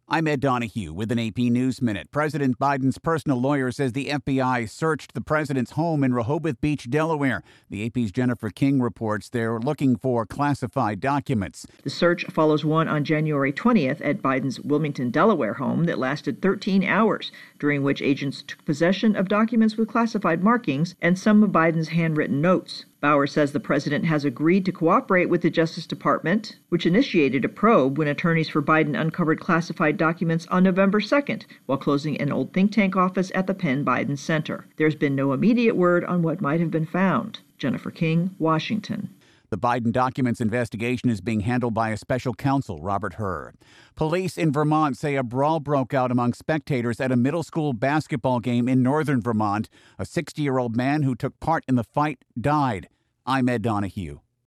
I'm Ed Donahue with an AP News Minute. President Biden's personal lawyer says the FBI searched the president's home in Rehoboth Beach, Delaware. The AP's Jennifer King reports they're looking for classified documents. The search follows one on January 20th at Biden's Wilmington, Delaware home that lasted 13 hours, during which agents took possession of documents with classified markings and some of Biden's handwritten notes. Bauer says the president has agreed to cooperate with the Justice Department, which initiated a probe when attorneys for Biden uncovered classified documents on November 2nd while closing an old think tank office at the Penn Biden Center. There's been no immediate word on what might have been found. Jennifer King, Washington. The Biden documents investigation is being handled by a special counsel, Robert Hur. Police in Vermont say a brawl broke out among spectators at a middle school basketball game in northern Vermont. A 60-year-old man who took part in the fight died. I'm Ed Donahue.